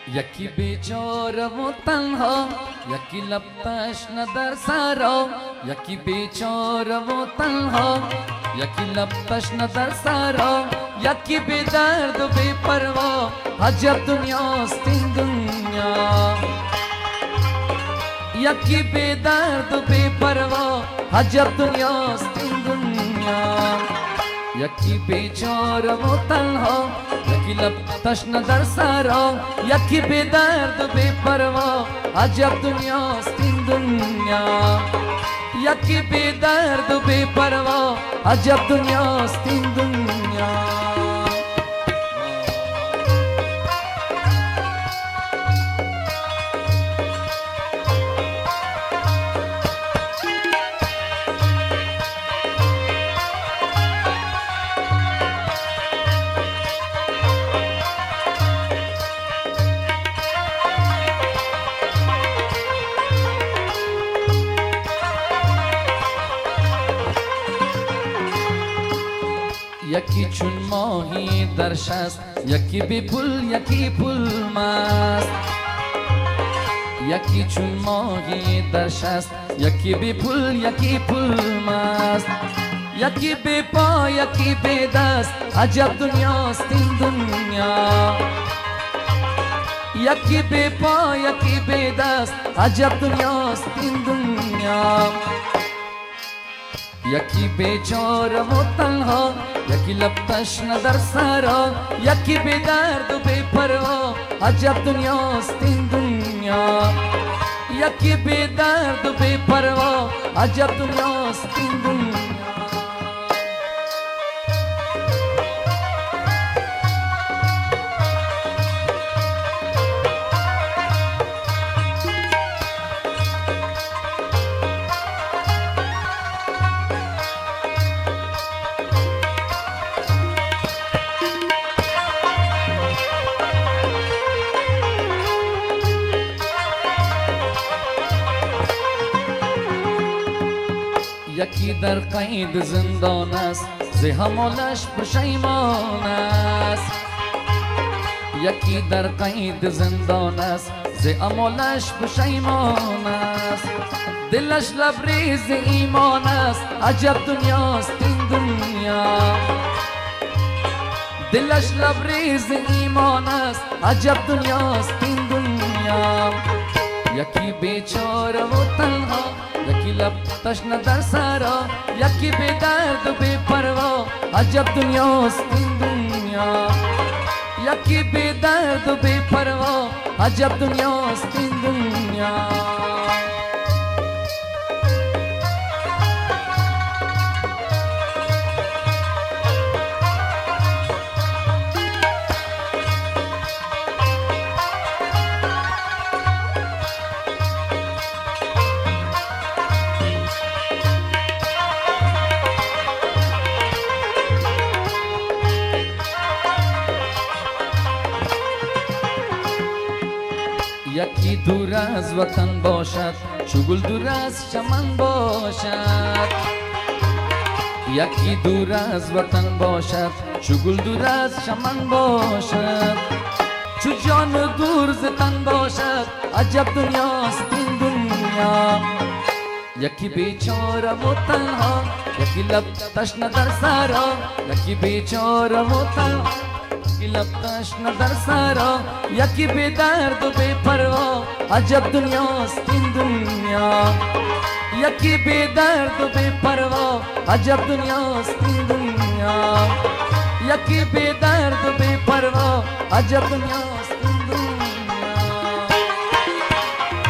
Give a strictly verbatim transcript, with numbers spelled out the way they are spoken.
یکی بیچاره و تنها، یکی لب تشنه در سرا. یکی بیچاره و تنها، یکی لب تشنه در سرا. یکی بی درد و بی پروا، عجب دنیاست این دنیا. یکی بی درد و بی پروا، عجب دنیاست این دنیا. یکی بیچاره و تنها، یکی لب تشنه در سرا. یکی بی درد و بی پروا، عجب دنیاست این دنیا. یکی بی درد و بی پروا، عجب دنیاست این دنیا. یکی چون ماهی در شست، یکی بی پول یکی پول مست. یکی چون ماهی در شست، یکی بی پول یکی پول مست. یکی بی پا یکی بی دست، عجب دنیاست این دنیا. یکی بی پا یکی بی دست، عجب دنیاست این دنیا. یکی بیچاره و تنها، یکی لب تشنه در سرا. یکی بی درد و بی پروا، عجب دنیاست این دنیا. یکی بی درد و بی پروا، عجب دنیاست این دنیا. یکی در قید زندان است، ز حملش پشیمان است. یکی در قید زندان است، ز عملش پشیمان است. دلش لبریز ایمان است، عجب دنیاست این دنیا. دلش لبریز ایمان است، عجب دنیاست این دنیا. یکی بیچاره و تنها، یکی لب تشنه در سرا. یکی بی درد و بی پروا، عجب دنیاست این دنیا. یکی بی درد و بی پروا، عجب دنیاست این دنیا. یکی دور از وطن باشد، چو گل دور از چمن باشد. یکی دور از وطن باشد، چو گل دور از چمن باشد. چو جان دور ز تن باشد، عجب دنیاست این دنیا. یکی بیچاره و تنها، یکی لب تشنه در سرا. یکی بیچاره و تنها، یکی لب تشنه در سرا. یکی بی درد و بی پروا، عجب دنیاست این دنیا. یکی بی درد و بی پروا، عجب دنیاست این دنیا. یکی بی درد و بی پروا، عجب دنیاست.